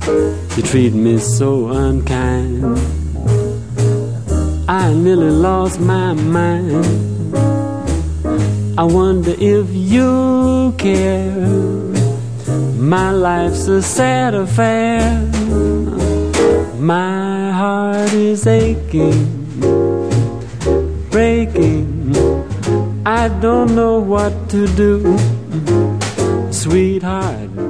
You treat me so unkind. I nearly lost my mind. I wonder if you care. My life's a sad affair. My heart is aching, breaking. I don't know what to do, sweetheart.